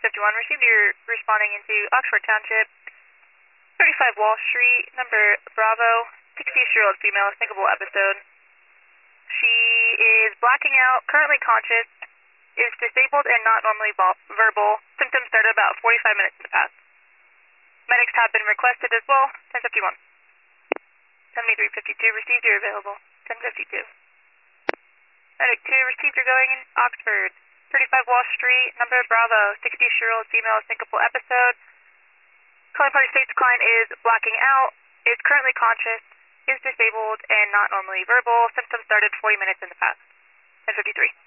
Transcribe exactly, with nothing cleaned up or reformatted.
fifty-one, received your responding into Oxford Township, thirty-five Wall Street, number Bravo, sixty-year-old female, thinkable episode. She is blacking out, currently conscious, is disabled and not normally verbal. Symptoms started about forty-five minutes in the past. Medics have been requested as well, ten fifty-one. seventy-three fifty-two, received your available, ten fifty-two. Medic two, received your going in Oxford, thirty-five Wall Street, number Bravo, sixty-year-old female, thinkable episode. Calling party states client is blacking out, is currently conscious, is disabled and not normally verbal. Symptoms started forty minutes in the past. ten fifty-three.